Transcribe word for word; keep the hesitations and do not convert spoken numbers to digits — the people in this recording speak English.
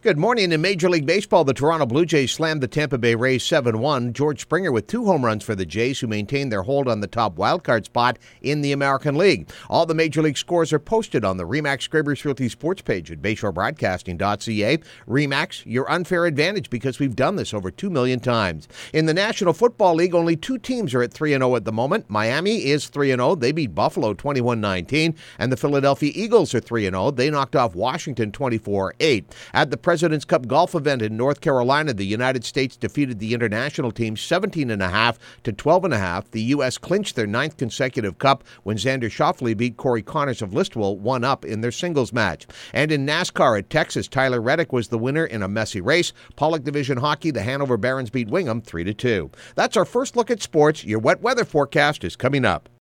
Good morning. In Major League Baseball, the Toronto Blue Jays slammed the Tampa Bay Rays seven one. George Springer with two home runs for the Jays, who maintained their hold on the top wildcard spot in the American League. All the Major League scores are posted on the RE/MAX Scrapers Realty sports page at bayshore broadcasting dot c a. RE/MAX, your unfair advantage, because we've done this over two million times. In the National Football League, only two teams are at three and oh at the moment. Miami is three and oh. They beat Buffalo twenty-one nineteen. And the Philadelphia Eagles are three and oh. They knocked off Washington twenty-four eight. At the President's Cup golf event in North Carolina, the United States defeated the international team seventeen and a half to twelve and a half. The U S clinched their ninth consecutive cup when Xander Schauffele beat Corey Connors of Listowel one up in their singles match. And in NASCAR at Texas, Tyler Reddick was the winner in a messy race. Pollock Division Hockey, the Hanover Barons beat Wingham three to two. That's our first look at sports. Your wet weather forecast is coming up.